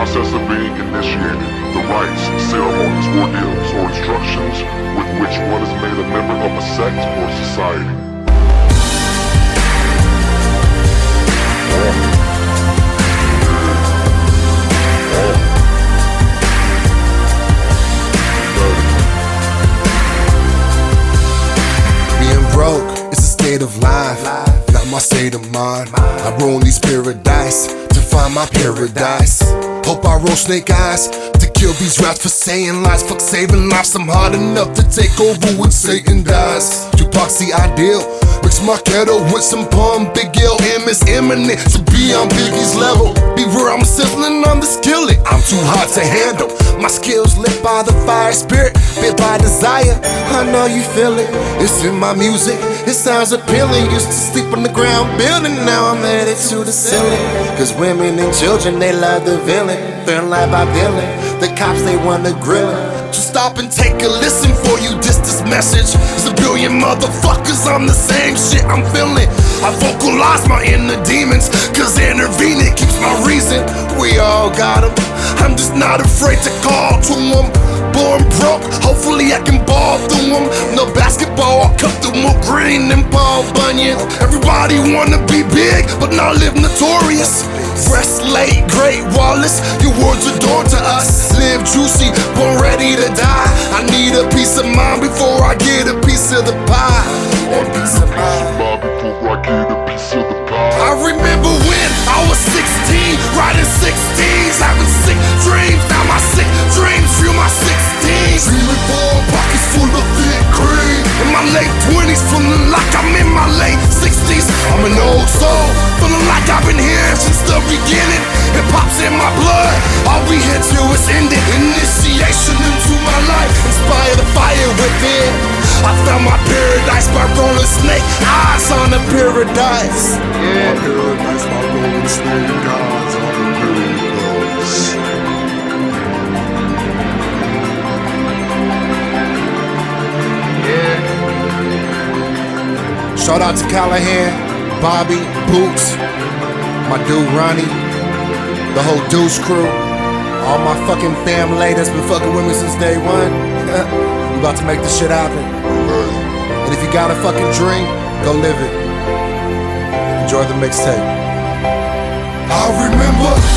process of being initiated, the rites, ceremonies, ordeals, or instructions with which one is made a member of a sect or society. Being broke is a state of life, not my state of mind. I roll these paradise to find my paradise. Hope I roll snake eyes to kill these rats for saying lies. Fuck saving lives, I'm hard enough to take over when Satan dies. Tupac's the ideal, mix my kettle with some palm. Big LM is imminent to be on Biggie's level. Be where I'm sizzling on the skillet, I'm too hot to handle. My skills lit by the fire spirit, bit by desire. I know you feel it, it's in my music. It sounds appealing, used to sleep on the ground building. Now I'm headed to the ceiling, cause women and children, they love the villain. They're live by villain, the cops, they wanna grill him. So stop and take a listen for you diss this message. There's a billion motherfuckers on the same shit I'm feeling. I vocalize my inner demons, cause intervening keeps my reason. We all got them, I'm just not afraid to call to them. Born broke, hopefully I can ball through them. No basketball, I cut them with green and Paul Bunyan. Everybody wanna be big, but not live notorious. Fresh late, great Wallace, your words adore to us. Live juicy, born ready to die. I need a piece of mind before I get a piece of the pie. One piece of mind. Before I get a piece of the pie. I remember when I was 16, riding 16s, having sick dreams. Now my sick dreams feel my 16s. Feeling full, pockets full of thick cream. In my late 20s, feeling like I'm in my late 60s. I'm an old soul, feeling like I've been here since the beginning. It pops in my blood, all we here till it's ended. Initiation into my life, inspire the fire within. I found my paradise by rolling snake eyes on the paradise. My paradise, my rolling snake eyes on the paradise. Shout out to Callahan, Bobby, Boots, my dude Ronnie, the whole Deuce crew, all my fucking family that's been fucking with me since day one. We about to make this shit happen. And if you got a fucking dream, go live it. Enjoy the mixtape. I remember